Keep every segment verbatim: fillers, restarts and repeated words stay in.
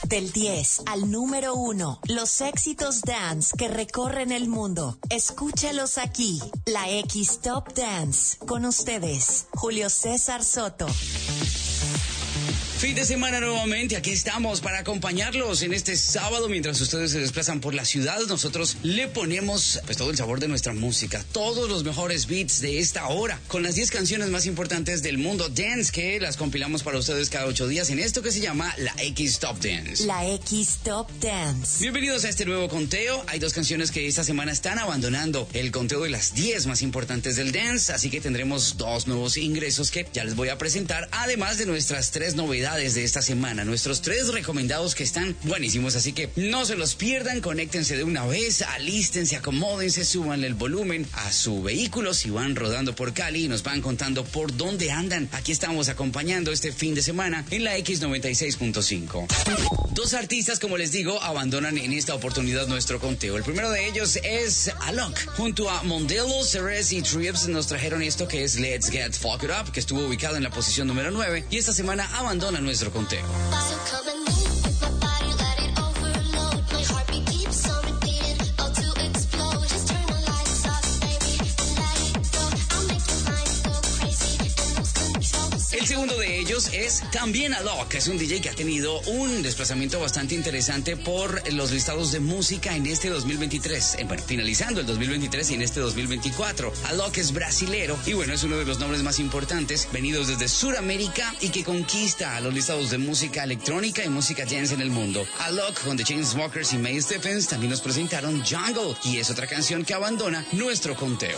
Del diez al número uno, los éxitos dance que recorren el mundo. Escúchalos aquí, la X Top Dance. Con ustedes, Julio César Soto. Fin de semana nuevamente, aquí estamos para acompañarlos en este sábado mientras ustedes se desplazan por la ciudad. Nosotros le ponemos pues todo el sabor de nuestra música, todos los mejores beats de esta hora, con las diez canciones más importantes del mundo dance que las compilamos para ustedes cada ocho días en esto que se llama la X Top Dance. La X Top Dance. Bienvenidos a este nuevo conteo. Hay dos canciones que esta semana están abandonando el conteo de las diez más importantes del dance, así que tendremos dos nuevos ingresos que ya les voy a presentar, además de nuestras tres novedades de esta semana, nuestros tres recomendados que están buenísimos, así que no se los pierdan, conéctense de una vez, alístense, acomódense, súbanle el volumen a su vehículo si van rodando por Cali y nos van contando por dónde andan. Aquí estamos acompañando este fin de semana en la X noventa y seis punto cinco. Dos artistas, como les digo, abandonan en esta oportunidad nuestro conteo. El primero de ellos es Alok. Junto a Mondelo, Ceres y Trips nos trajeron esto que es Let's Get Fucked Up, que estuvo ubicado en la posición número nueve y esta semana abandona nuestro conteo. El segundo de ellos es también Alok, es un D J que ha tenido un desplazamiento bastante interesante por los listados de música en este dos mil veintitrés, eh, bueno, finalizando el dos mil veintitrés y en este dos mil veinticuatro. Alok es brasilero y bueno, es uno de los nombres más importantes venidos desde Sudamérica y que conquista a los listados de música electrónica y música dance en el mundo. Alok con The Chainsmokers y May Stephens también nos presentaron Jungle y es otra canción que abandona nuestro conteo.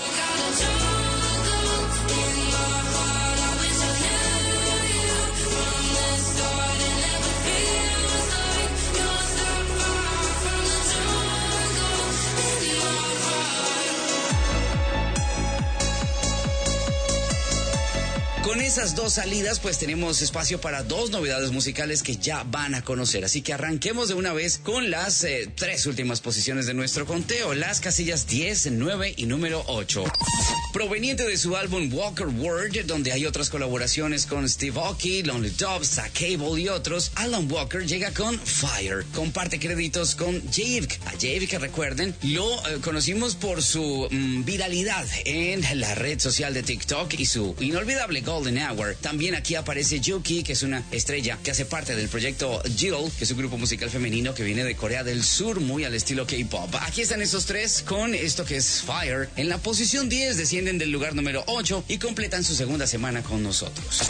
Con esas dos salidas, pues tenemos espacio para dos novedades musicales que ya van a conocer. Así que arranquemos de una vez con las eh, tres últimas posiciones de nuestro conteo. Las casillas diez, nueve y número ocho. Proveniente de su álbum Walker Word, donde hay otras colaboraciones con Steve Aoki, Lonely Dove, Zach Cable y otros, Alan Walker llega con Fire. Comparte créditos con Javik. A Javik, recuerden, lo eh, conocimos por su mm, viralidad en la red social de TikTok y su inolvidable Golden Hour. También aquí aparece Yuki, que es una estrella que hace parte del proyecto Jill, que es un grupo musical femenino que viene de Corea del Sur, muy al estilo K-pop. Aquí están esos tres con esto que es Fire. En la posición diez descienden del lugar número ocho y completan su segunda semana con nosotros.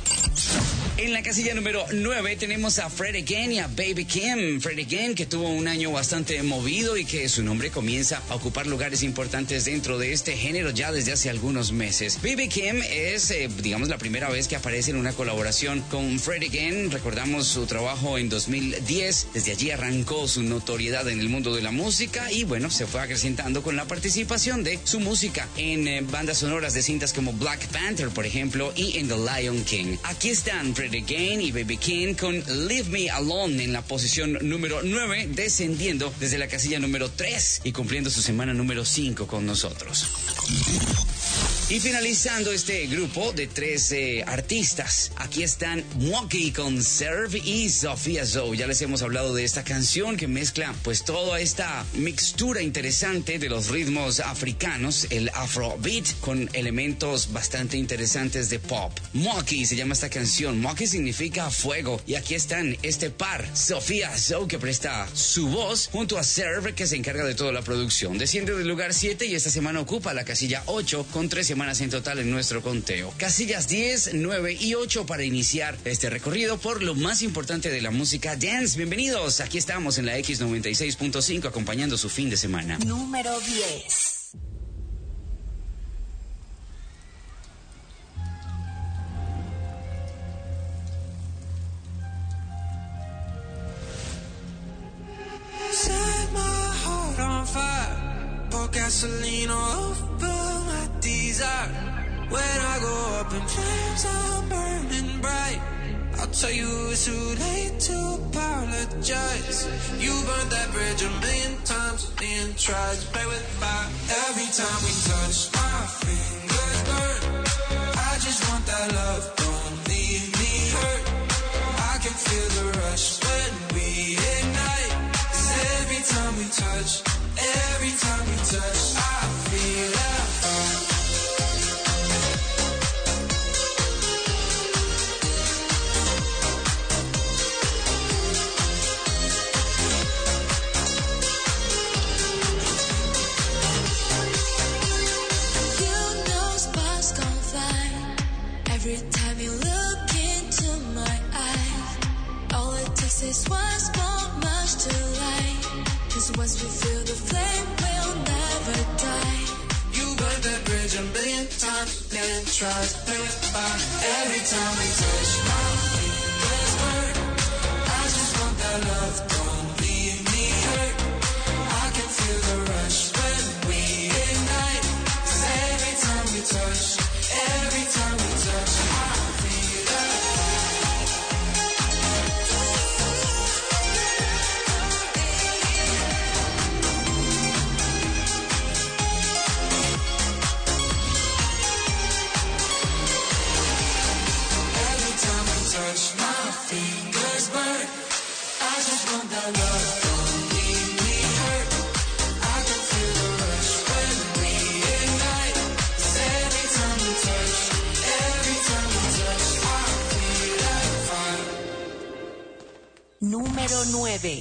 En la casilla número nueve tenemos a Fred Again y a Baby Kim. Fred Again, que tuvo un año bastante movido y que su nombre comienza a ocupar lugares importantes dentro de este género ya desde hace algunos meses. Baby Kim es, eh, digamos, la primera vez que aparece en una colaboración con Fred Again. Recordamos su trabajo en dos mil diez. Desde allí arrancó su notoriedad en el mundo de la música y, bueno, se fue acrecentando con la participación de su música en eh, bandas sonoras de cintas como Black Panther, por ejemplo, y en The Lion King. Aquí están Fred Again y Baby King con Leave Me Alone en la posición número nueve, descendiendo desde la casilla número tres y cumpliendo su semana número cinco con nosotros. Y finalizando este grupo de trece artistas, aquí están Monkey con Serve y Sofía Zoe. Ya les hemos hablado de esta canción que mezcla pues toda esta mixtura interesante de los ritmos africanos, el afrobeat, con elementos bastante interesantes de pop. Monkey se llama esta canción. Monkey significa fuego. Y aquí están este par, Sofía Zoe, que presta su voz, junto a Serve, que se encarga de toda la producción. Desciende del lugar siete y esta semana ocupa la casilla ocho con tres semanas en total en nuestro conteo. Casillas diez, nueve y ocho para iniciar este recorrido por lo más importante de la música dance. Bienvenidos, aquí estamos en la X noventa y seis punto cinco acompañando su fin de semana. Número diez. Set my heart on fire, pour gasoline over my desire. When I go up in flames, I'm burning bright. I'll tell you it's too late to apologize. You burned that bridge a million times and tried to play with fire. Every time we touch, my fingers burn. I just want that love, don't leave me hurt. I can feel the rush when we this one's not much to like. Cause once we feel the flame, we'll never die. You burn that bridge a million times, then try to pay it back. Every time we touch, my fingers burn. I just want that love, don't leave me hurt. I can feel the rush when we ignite. Cause every time we touch, every time we touch, I feel that. Every time we touch, my fingers burn. I just want that love, don't leave me hurt. I can feel the rush when we ignite. 'Cause every time we touch, every time we touch, I feel that fire. Número nueve.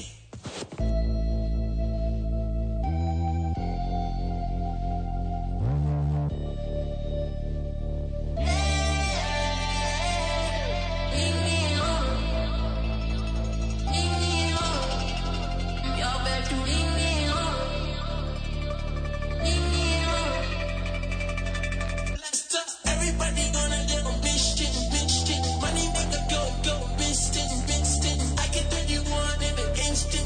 Everybody gonna get on bitch shit, bitch shit. Money make a go, go, bitch shit, bitch shit. I can do you one in an instant.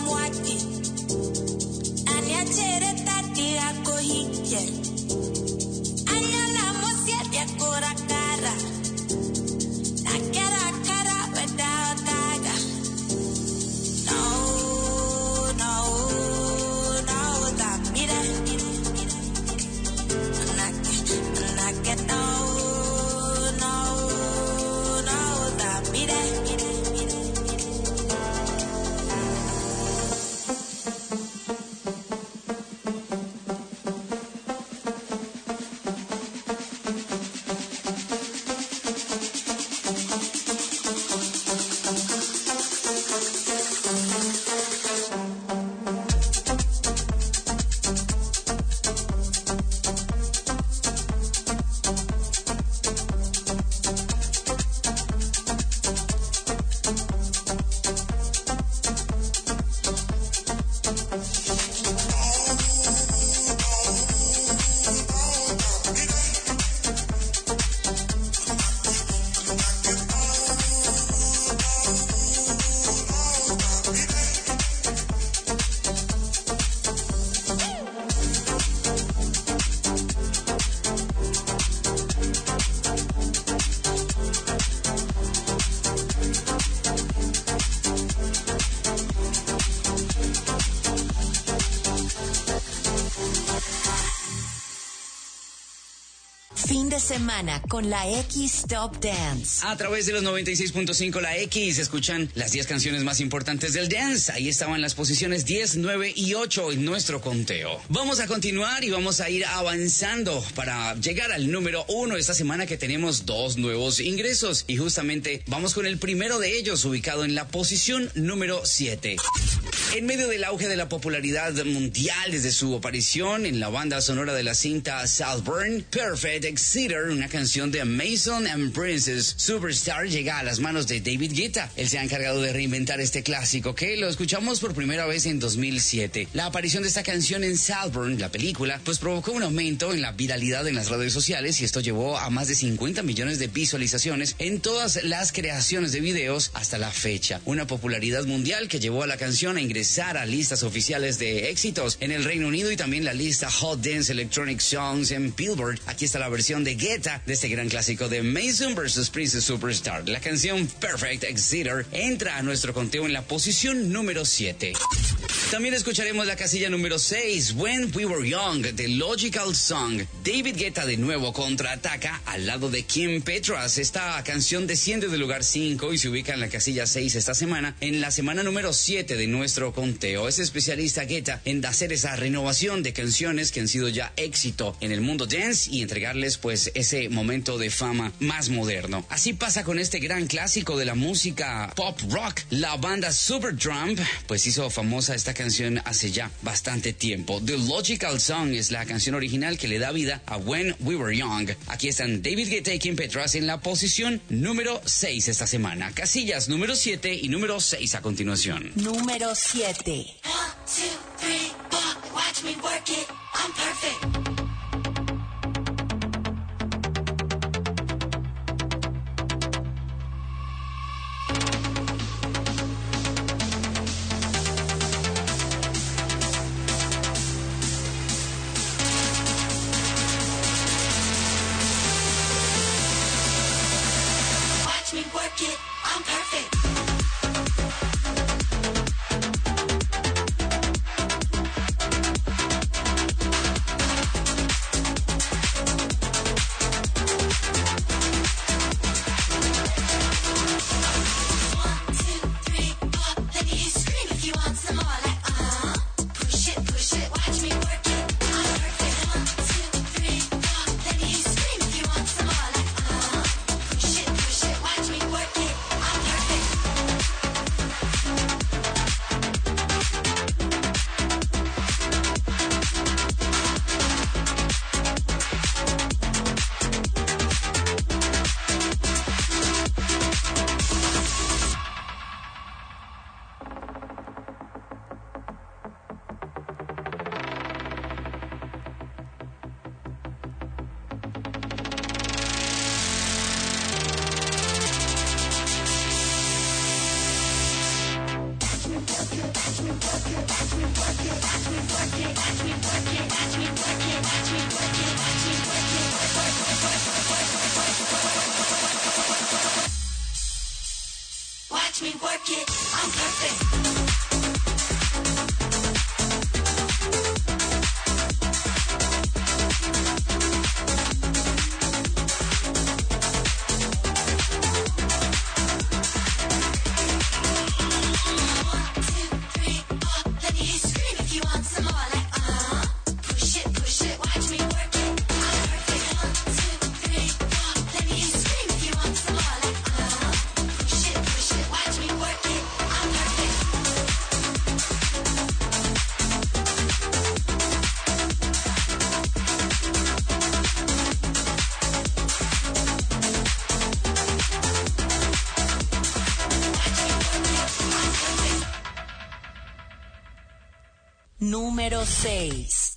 mwaki aniachere tati yako hije anyala mosia ya kora cara la cara cara without tiger no no no da mira na na que no no no da mira. Fin de semana con la X Top Dance. A través de los noventa y seis punto cinco La X escuchan las diez canciones más importantes del dance. Ahí estaban las posiciones diez, nueve y ocho en nuestro conteo. Vamos a continuar y vamos a ir avanzando para llegar al número uno esta semana, que tenemos dos nuevos ingresos. Y justamente vamos con el primero de ellos, ubicado en la posición número siete. En medio del auge de la popularidad mundial desde su aparición en la banda sonora de la cinta Saltburn, Perfect Exciter, una canción de Mason and Princess Superstar, llega a las manos de David Guetta. Él se ha encargado de reinventar este clásico, que lo escuchamos por primera vez en dos mil siete. La aparición de esta canción en Saltburn, la película, pues provocó un aumento en la viralidad en las redes sociales, y esto llevó a más de cincuenta millones de visualizaciones en todas las creaciones de videos hasta la fecha. Una popularidad mundial que llevó a la canción a ingresar a listas oficiales de éxitos en el Reino Unido y también la lista Hot Dance Electronic Songs en Billboard. Aquí está la versión de Guetta de este gran clásico de Mason versus Princess Superstar. La canción Perfect Exciter entra a nuestro conteo en la posición número siete. También escucharemos la casilla número seis, When We Were Young, de Logical Song. David Guetta de nuevo contraataca al lado de Kim Petras. Esta canción desciende del lugar cinco y se ubica en la casilla seis esta semana, en la semana número siete de nuestro conteo. Es especialista Guetta en hacer esa renovación de canciones que han sido ya éxito en el mundo dance y entregarles pues ese momento de fama más moderno. Así pasa con este gran clásico de la música pop rock. La banda Supertramp pues hizo famosa esta canción hace ya bastante tiempo. The Logical Song es la canción original que le da vida a When We Were Young. Aquí están David Guetta y Kim Petras en la posición número seis esta semana. Casillas número siete y número seis a continuación. Número siete. One, two, three, four, watch me work it, I'm perfect. Watch me work it, I'm perfect. Watch me work it, I'm perfect. Número seis.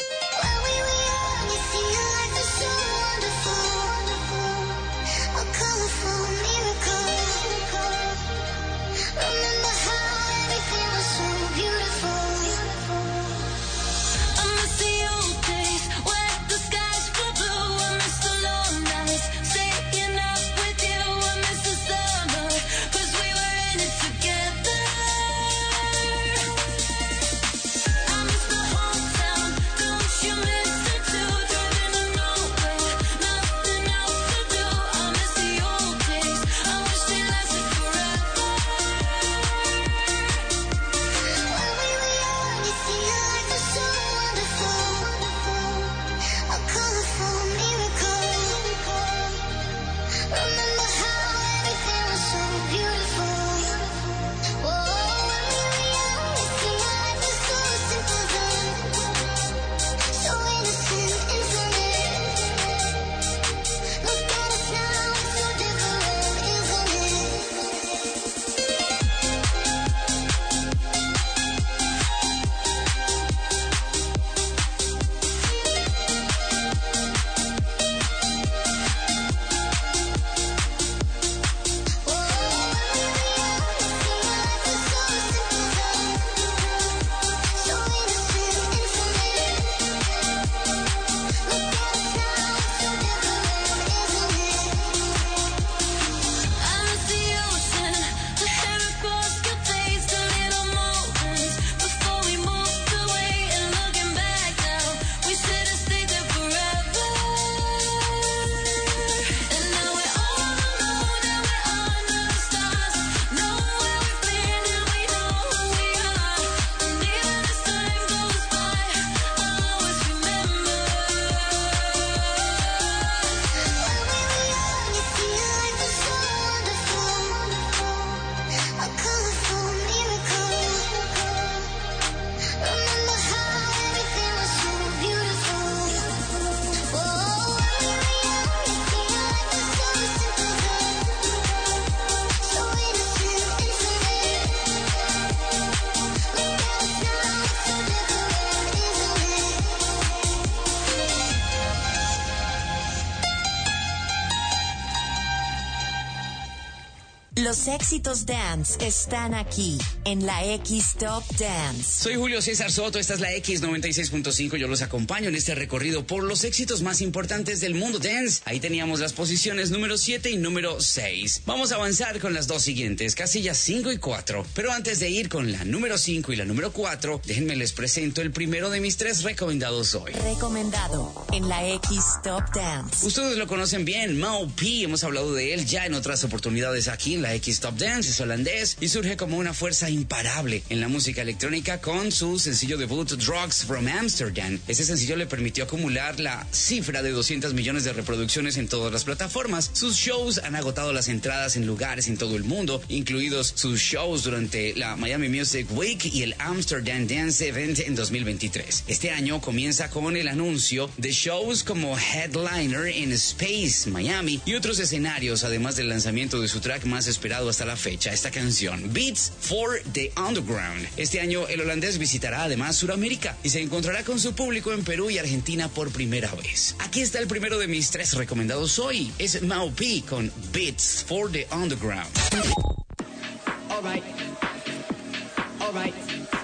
Los éxitos dance están aquí, en la X Top Dance. Soy Julio César Soto, esta es la X noventa y seis punto cinco. Yo los acompaño en este recorrido por los éxitos más importantes del mundo dance. Ahí teníamos las posiciones número siete y número seis. Vamos a avanzar con las dos siguientes, casillas cinco y cuatro. Pero antes de ir con la número cinco y la número cuatro, déjenme les presento el primero de mis tres recomendados hoy. Recomendado en la X Top Dance. Ustedes lo conocen bien, Mau P. Hemos hablado de él ya en otras oportunidades aquí en la X Top Dance. Es holandés y surge como una fuerza imparable en la música electrónica con su sencillo debut Drugs from Amsterdam. Ese sencillo le permitió acumular la cifra de doscientos millones de reproducciones en todas las plataformas. Sus shows han agotado las entradas en lugares en todo el mundo, incluidos sus shows durante la Miami Music Week y el Amsterdam Dance Event en dos mil veintitrés. Este año comienza con el anuncio de shows como headliner en Space, Miami y otros escenarios, además del lanzamiento de su track más esperado hasta la fecha, esta canción, Beats for the Underground. Este año el holandés visitará además Sudamérica y se encontrará con su público en Perú y Argentina por primera vez. Aquí está el primero de mis tres recomendados hoy, es Mau P con Beats for the Underground. All right. All right.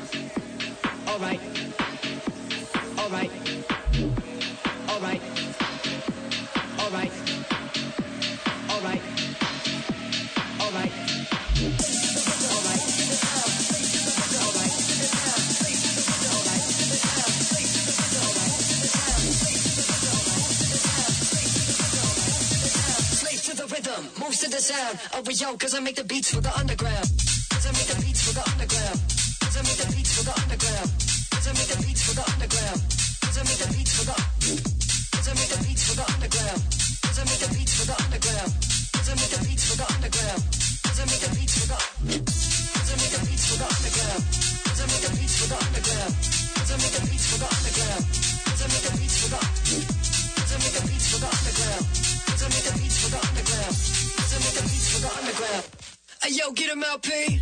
to the sound. Oh, but yo, cause I make the beats for the underground. Cause I make the beats for the underground. Cause I make the beats for the underground. Cause I make the beats for the underground. Cause I make the beats for the Cause I make the beats for the underground. Cause I make the beats for the underground. Cause I make the beats for the underground. Cause I make the beats for the Cause I make the beats for the underground. Cause I make the beats for the underground. Cause I make the beats for the underground. Cause I make the beats for the Cause I make the beats for the underground. Cause I make the beats for the underground. Cause I make the beats for the underground. Hey yo, get him out, P.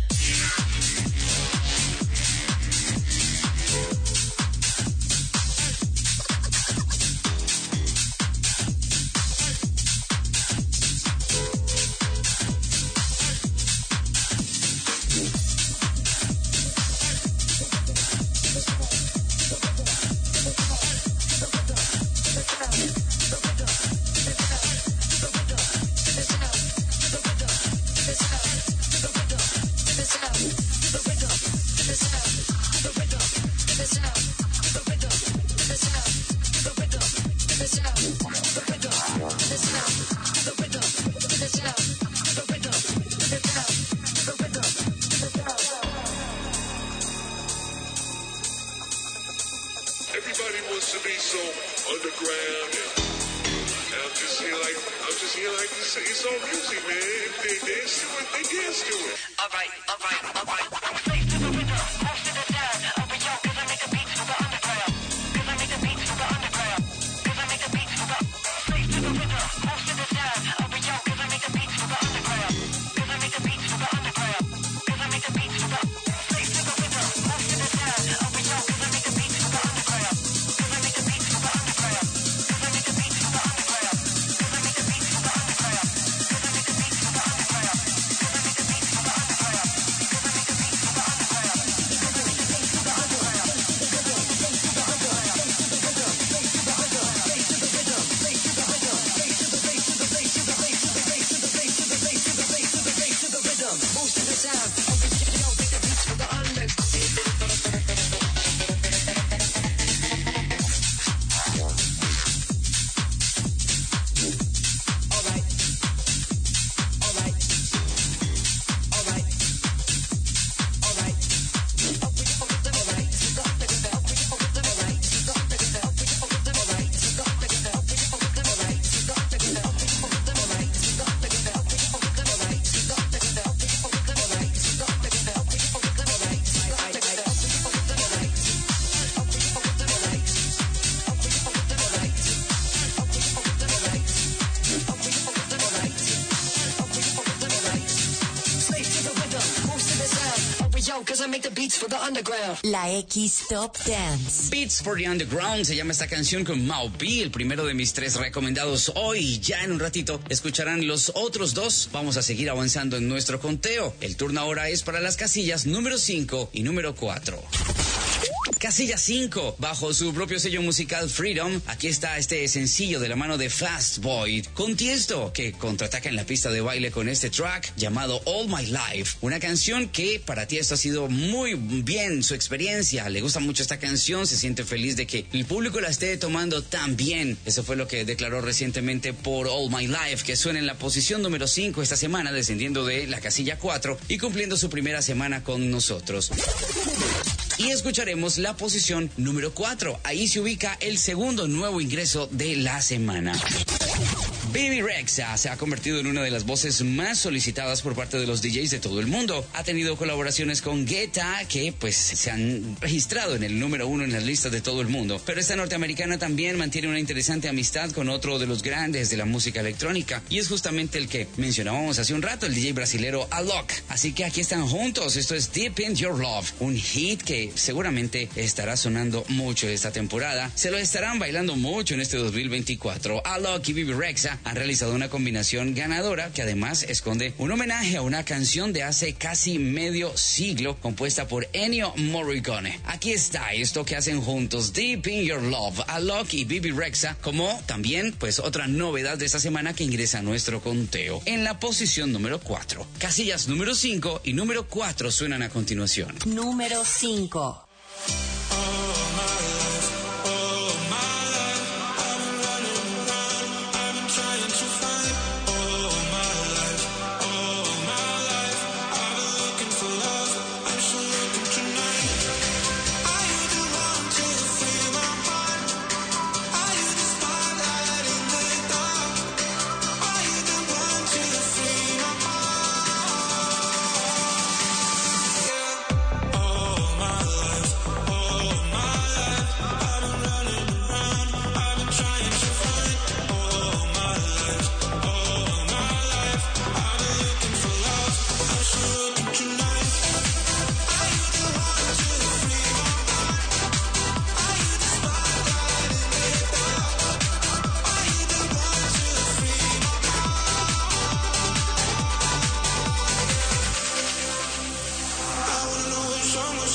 La X Top Dance. Beats for the Underground se llama esta canción con Mau P, el primero de mis tres recomendados hoy. Ya en un ratito escucharán los otros dos. Vamos a seguir avanzando en nuestro conteo. El turno ahora es para las casillas número cinco y número cuatro. Casilla cinco, bajo su propio sello musical Freedom, aquí está este sencillo de la mano de Fast Boy con Tiesto, que contraataca en la pista de baile con este track llamado All My Life, una canción que para Tiesto ha sido muy bien su experiencia, le gusta mucho esta canción, se siente feliz de que el público la esté tomando tan bien. Eso fue lo que declaró recientemente por All My Life, que suena en la posición número cinco esta semana, descendiendo de la casilla cuatro y cumpliendo su primera semana con nosotros. Y escucharemos la posición número cuatro. Ahí se ubica el segundo nuevo ingreso de la semana. Bebe Rexha se ha convertido en una de las voces más solicitadas por parte de los D Js de todo el mundo. Ha tenido colaboraciones con Guetta, que pues se han registrado en el número uno en las listas de todo el mundo. Pero esta norteamericana también mantiene una interesante amistad con otro de los grandes de la música electrónica, y es justamente el que mencionábamos hace un rato, el D J brasilero Alok. Así que aquí están juntos, esto es Deep in Your Love, un hit que seguramente estará sonando mucho esta temporada. Se lo estarán bailando mucho en este dos mil veinticuatro. Alok y Bebe Rexha han realizado una combinación ganadora que además esconde un homenaje a una canción de hace casi medio siglo compuesta por Ennio Morricone. Aquí está esto que hacen juntos, Deep in Your Love, Alok y Bebe Rexha, como también pues otra novedad de esta semana que ingresa a nuestro conteo. En la posición número cuatro, casillas número cinco y número cuatro suenan a continuación. Número cinco. Trying to find all my life.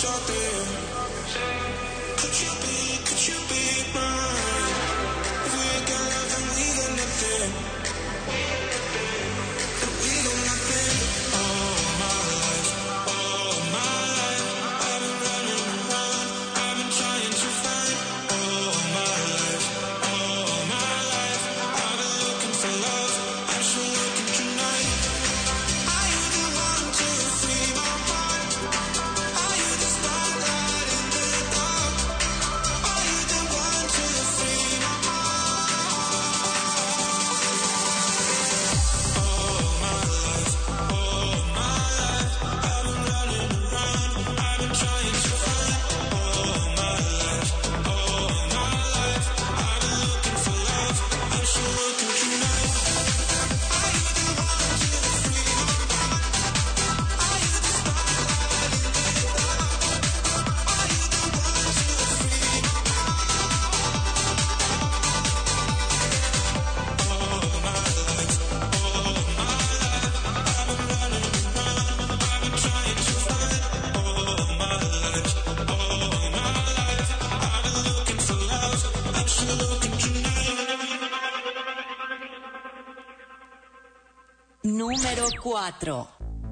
Número cuatro.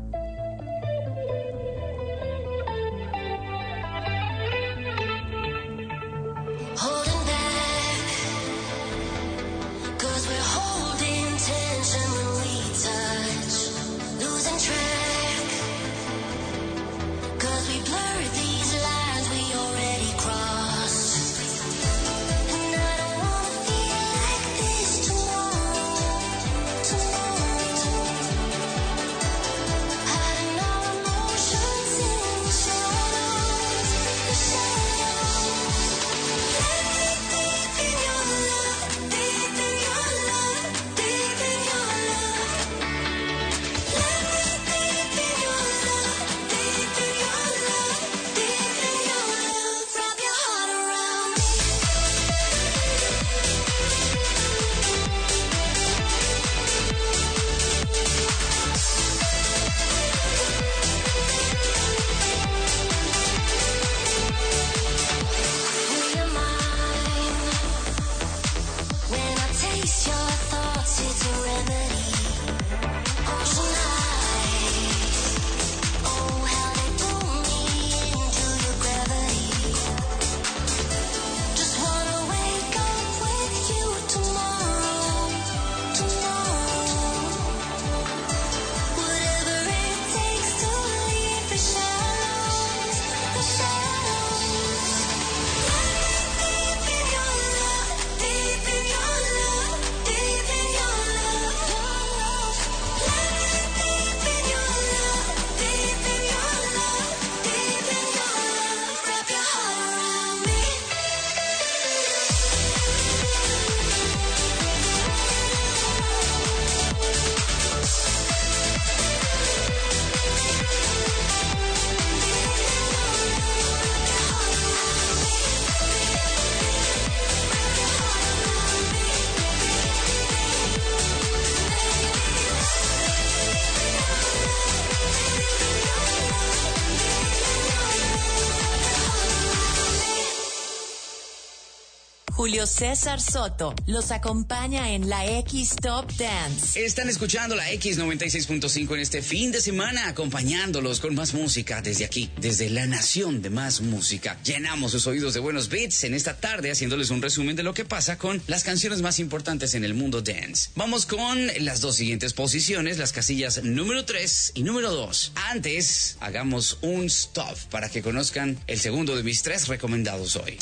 Julio César Soto los acompaña en la X Top Dance. Están escuchando la X noventa y seis punto cinco en este fin de semana, acompañándolos con más música desde aquí, desde la nación de más música. Llenamos sus oídos de buenos beats en esta tarde, haciéndoles un resumen de lo que pasa con las canciones más importantes en el mundo dance. Vamos con las dos siguientes posiciones, las casillas número tres y número dos. Antes, hagamos un stop para que conozcan el segundo de mis tres recomendados hoy.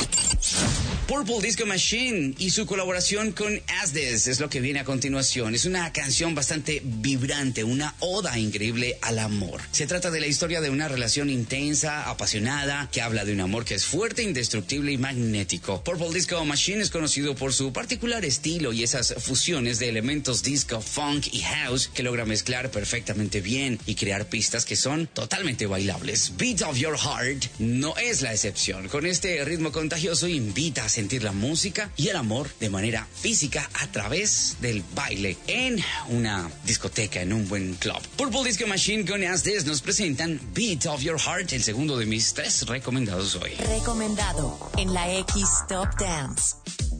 Purple Disco Machine y su colaboración con As This es lo que viene a continuación. Es una canción bastante vibrante, una oda increíble al amor. Se trata de la historia de una relación intensa, apasionada, que habla de un amor que es fuerte, indestructible y magnético. Purple Disco Machine es conocido por su particular estilo y esas fusiones de elementos disco, funk y house que logra mezclar perfectamente bien y crear pistas que son totalmente bailables. Beat of Your Heart no es la excepción. Con este ritmo contagioso invita a sentir la música y el amor de manera física a través del baile en una discoteca, en un buen club. Purple Disco Machine con As This nos presentan Beat of Your Heart, el segundo de mis tres recomendados hoy. Recomendado en la X Top Dance.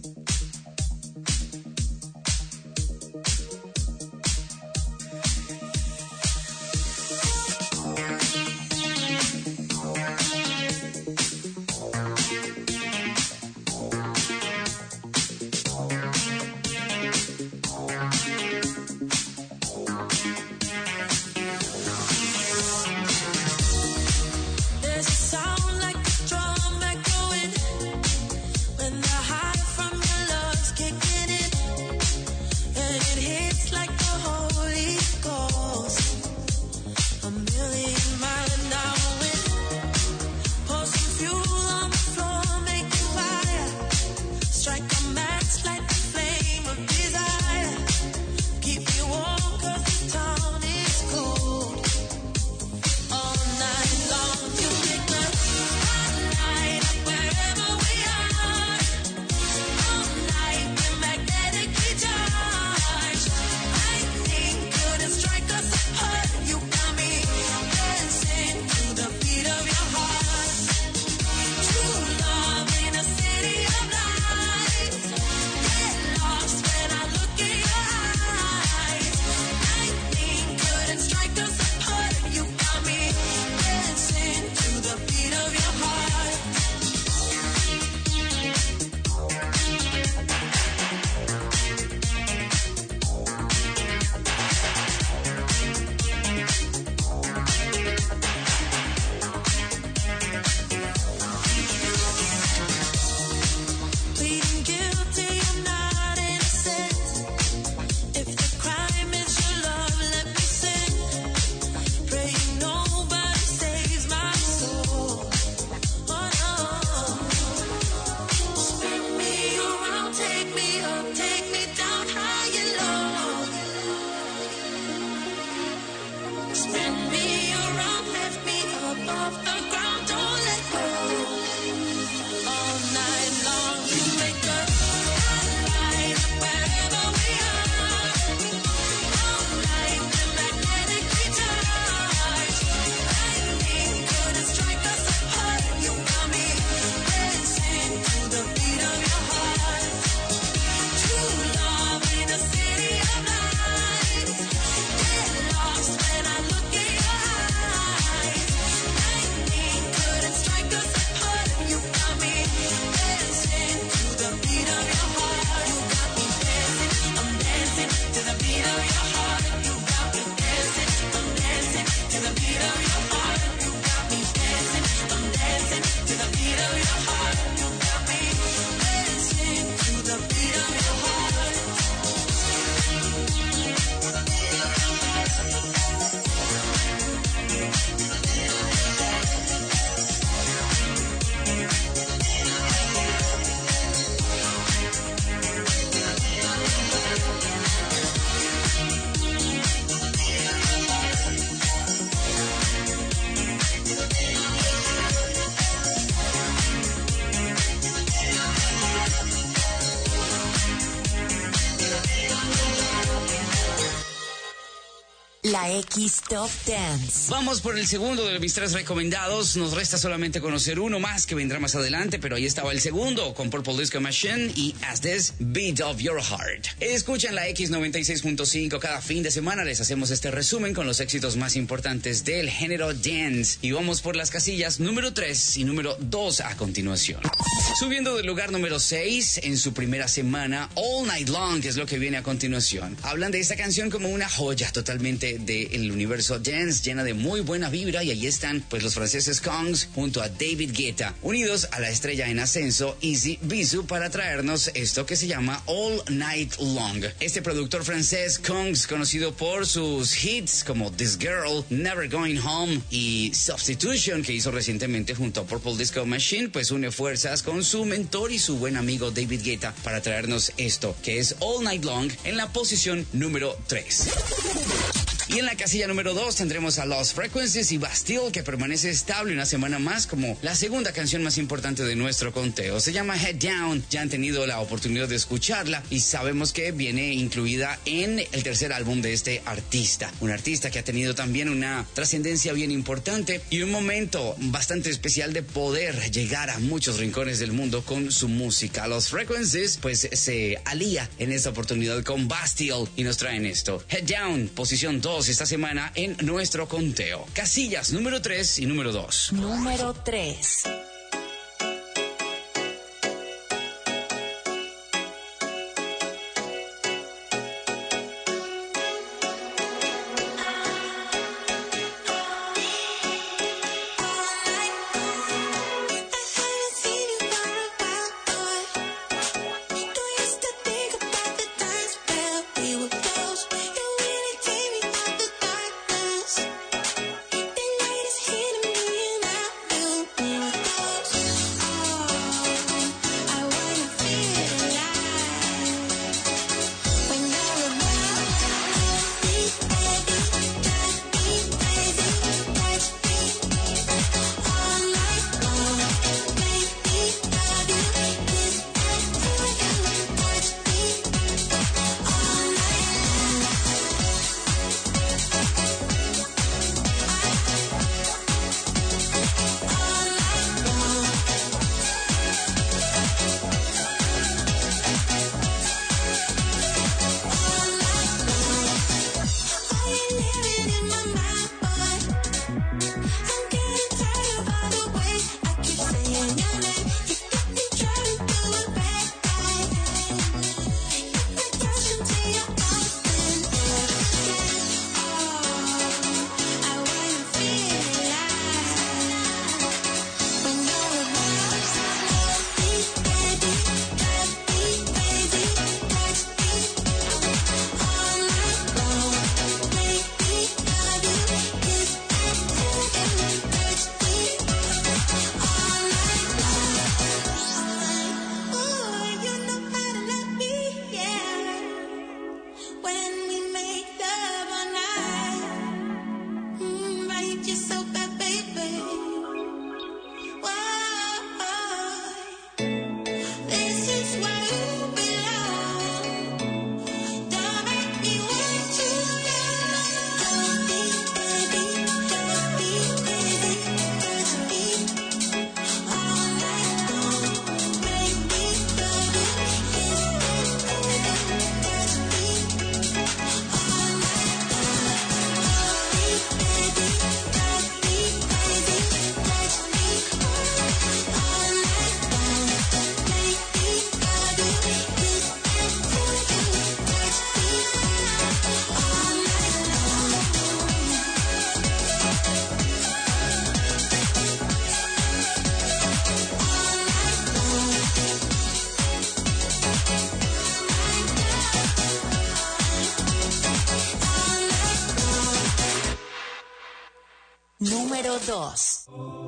La X Top Dance. Vamos por el segundo de mis tres recomendados. Nos resta solamente conocer uno más que vendrá más adelante, pero ahí estaba el segundo con Purple Disco Machine y As This, Beat of Your Heart. Escuchan la X noventa y seis punto cinco. Cada fin de semana les hacemos este resumen con los éxitos más importantes del género dance. Y vamos por las casillas número tres y número dos a continuación. Subiendo del lugar número seis en su primera semana, All Night Long es lo que viene a continuación. Hablan de esta canción como una joya totalmente del universo dance, llena de muy buena vibra, y ahí están pues los franceses Kongs junto a David Guetta, unidos a la estrella en ascenso Easy Bisou para traernos esto que se llama All Night Long. Este productor francés Kongs, conocido por sus hits como This Girl, Never Going Home y Substitution, que hizo recientemente junto a Purple Disco Machine, pues une fuerzas con su mentor y su buen amigo David Guetta para traernos esto que es All Night Long en la posición número tres. Y en la casilla número dos tendremos a Lost Frequencies y Bastille, que permanece estable una semana más como la segunda canción más importante de nuestro conteo. Se llama Head Down. Ya han tenido la oportunidad de escucharla y sabemos que viene incluida en el tercer álbum de este artista. Un artista que ha tenido también una trascendencia bien importante y un momento bastante especial de poder llegar a muchos rincones del mundo con su música. Lost Frequencies pues se alía en esta oportunidad con Bastille y nos traen esto. Head Down, posición dos esta semana en nuestro conteo. Casillas número tres y número dos. Número tres. Número dos.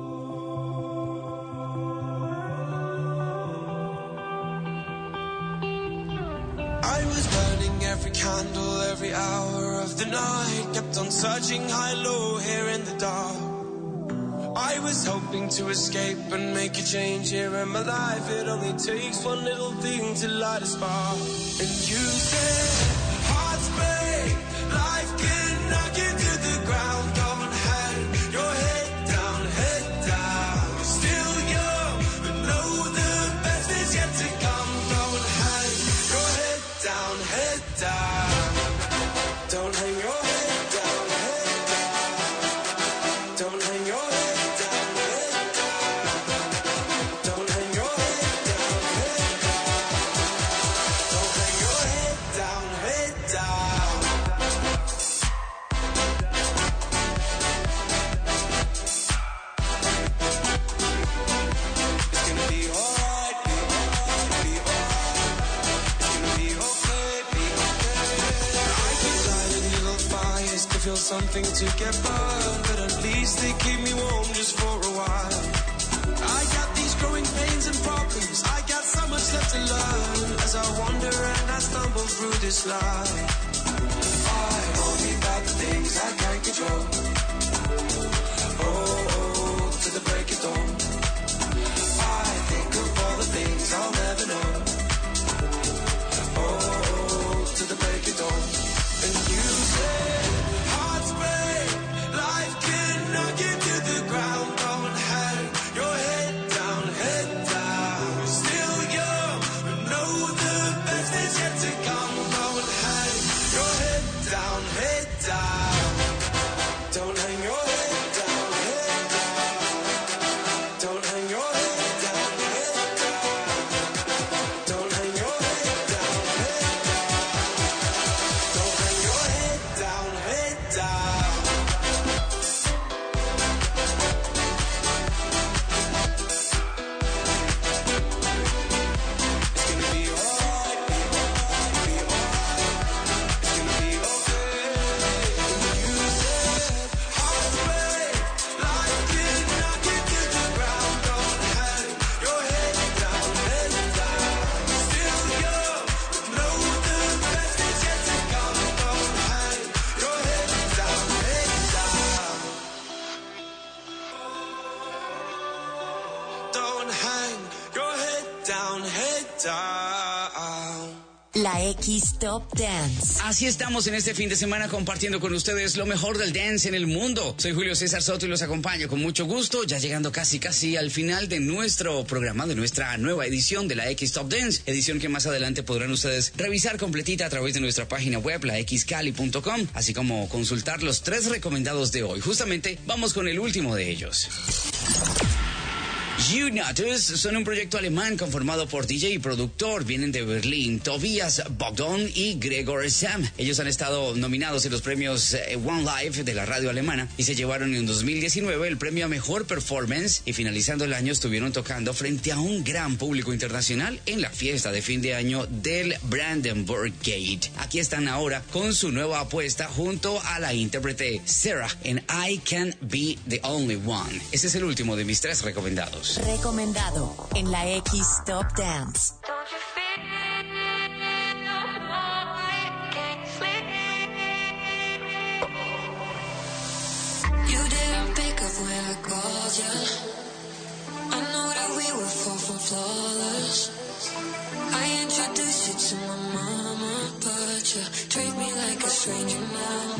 I was burning every candle, every hour of the night. Kept on searching high, low, here in the dark. I was hoping to escape and make a change here in my life. It only takes one little thing to light a spark. And you said, hearts break, life can knock you to the ground. Don't hang your head down, head down. You're still young, but know the best is yet to come. Don't hang your head down, head down. Don't hang your head down, head down. Don't hang your head down, head down. Don't hang your head down, head down. Don't hang your head down, head down. It's gonna be alright, be alright, be alright. It's gonna be okay, be okay. I keep lighting little fires to feel something to get burned, but at least they keep me warm just for a while. I got these growing pains and problems. I got so much left to learn as I wander and I stumble through this life. I worry about the things control. Oh, oh, to the break of dawn. I think of all the things I'll never know. Oh, oh, to the break of dawn. And you say, hearts break, life can knock you to the ground. Don't hang your head down, head down. You're still young, but know the best is yet to come. Don't hang your head down, head down. Don't hang your head down, head down. Don't hang your head down, head down. Don't hang your head down, head down. Don't hang your head down, head down. It's gonna be alright, be alright, be alright. It's gonna be okay. You said, hearts break, life can knock you to the ground. Don't hang your head down, head down. Still young, but know the best is yet to come. Don't hang your head down, head down. Don't hang your head down, head down. La X Top Dance. Así estamos en este fin de semana compartiendo con ustedes lo mejor del dance en el mundo. Soy Julio César Soto y los acompaño con mucho gusto, ya llegando casi casi al final de nuestro programa, de nuestra nueva edición de la X Top Dance, edición que más adelante podrán ustedes revisar completita a través de nuestra página web, la x cali punto com, así como consultar los tres recomendados de hoy. Justamente vamos con el último de ellos. U-Notus son un proyecto alemán conformado por D J y productor. Vienen de Berlín, Tobias Bogdan y Gregor Sam. Ellos han estado nominados en los premios eh, One Life de la radio alemana y se llevaron en dos mil diecinueve el premio a Mejor Performance, y finalizando el año estuvieron tocando frente a un gran público internacional en la fiesta de fin de año del Brandenburg Gate. Aquí están ahora con su nueva apuesta junto a la intérprete Sarah en I Can't Be the Only One. Ese es el último de mis tres recomendados. Recomendado en la X Top Dance. Don't you feel like can't sleep? You didn't pick up when I called you. I know that we were far from flawless. I introduced you to my mama, but you treat me like a stranger now.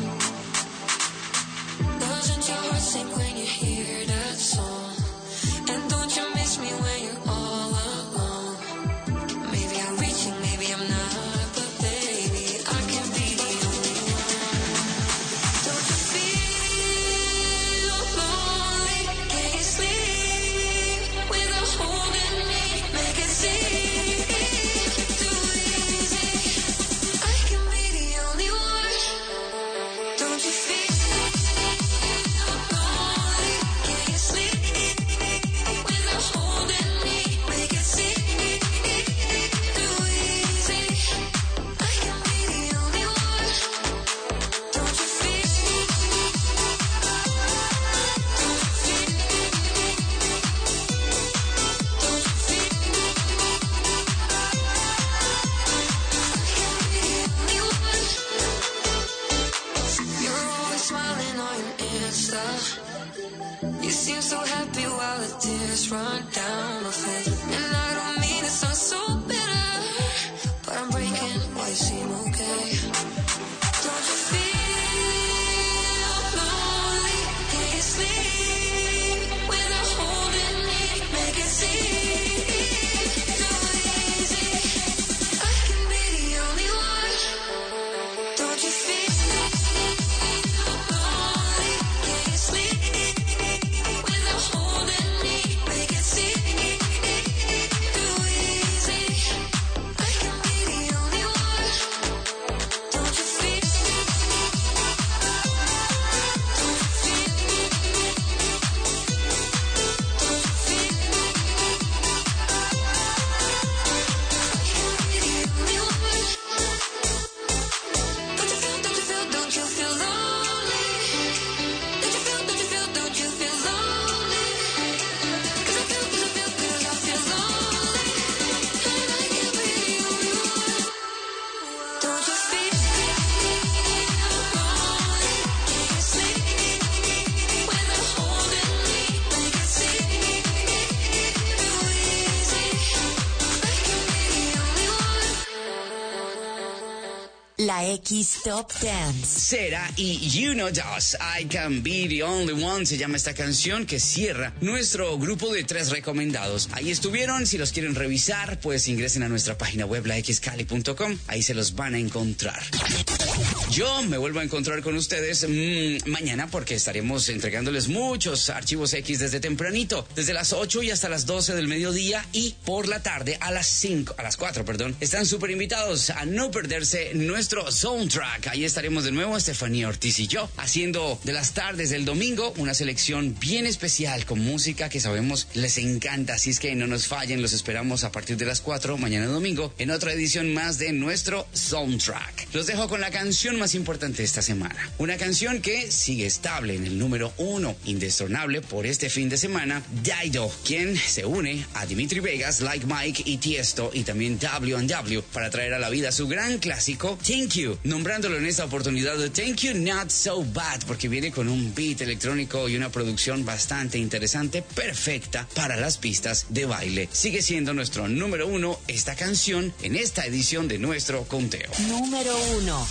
Doesn't your heart sink when you hear that song? And don't you miss me when you're all alone? Maybe I'm reaching, maybe I'm not, but baby, I can be the only one. Don't you feel lonely? Can you sleep without holding me? Make it seem too easy. I can be the only one. Don't you feel lonely? Can you sleep? You seem so happy while the tears run down my face. And I don't mean to sound so bitter, but I'm breaking while you seem okay. Don't you feel lonely? Can you sleep without holding me? Make it seem too easy. I can be the only one. Don't you feel lonely? Can you sleep without holding me? Make it seem la X Top Dance. Sera y You Know Us, I Can Be The Only One, se llama esta canción que cierra nuestro grupo de tres recomendados. Ahí estuvieron, si los quieren revisar, pues ingresen a nuestra página web, la x cali punto com, ahí se los van a encontrar. Yo me vuelvo a encontrar con ustedes mmm, mañana porque estaremos entregándoles muchos archivos X desde tempranito, desde las ocho y hasta las doce del mediodía, y por la tarde a las cinco, a las cuatro, perdón. Están súper invitados a no perderse nuestro soundtrack. Ahí estaremos de nuevo, Estefanía Ortiz y yo, haciendo de las tardes del domingo una selección bien especial con música que sabemos les encanta. Así es que no nos fallen, los esperamos a partir de las cuatro mañana domingo en otra edición más de nuestro soundtrack. Los dejo con la canción más importante de esta semana. Una canción que sigue estable en el número uno, indestronable por este fin de semana, Dido, quien se une a Dimitri Vegas, Like Mike y Tiesto y también W and W para traer a la vida su gran clásico Thank You, nombrándolo en esta oportunidad de Thank You Not So Bad, porque viene con un beat electrónico y una producción bastante interesante, perfecta para las pistas de baile. Sigue siendo nuestro número uno esta canción en esta edición de nuestro conteo. Número uno.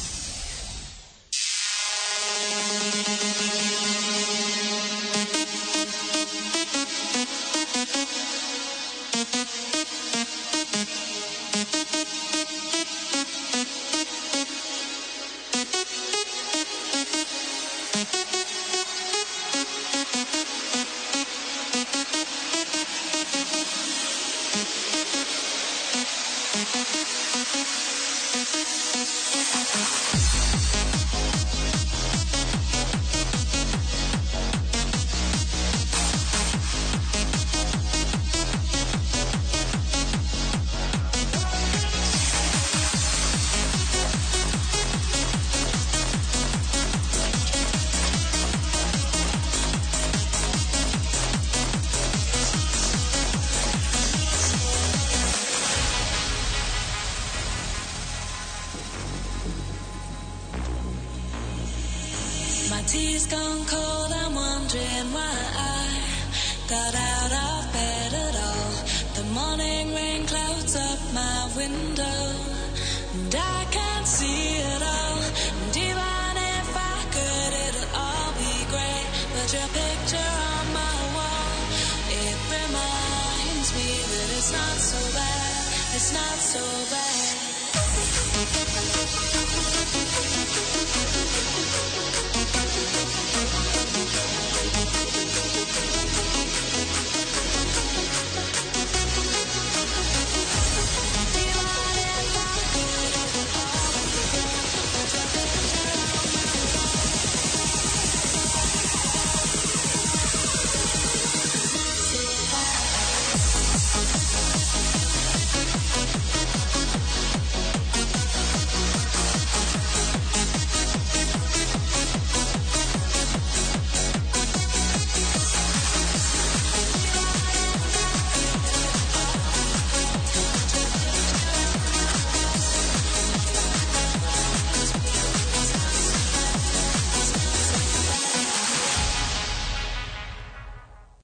Tea's gone cold, I'm wondering why I got out of bed at all. The morning rain clouds up my window, and I can't see it all. And even if I could, it'll all be great. But your picture on my wall, it reminds me that it's not so bad, it's not so bad.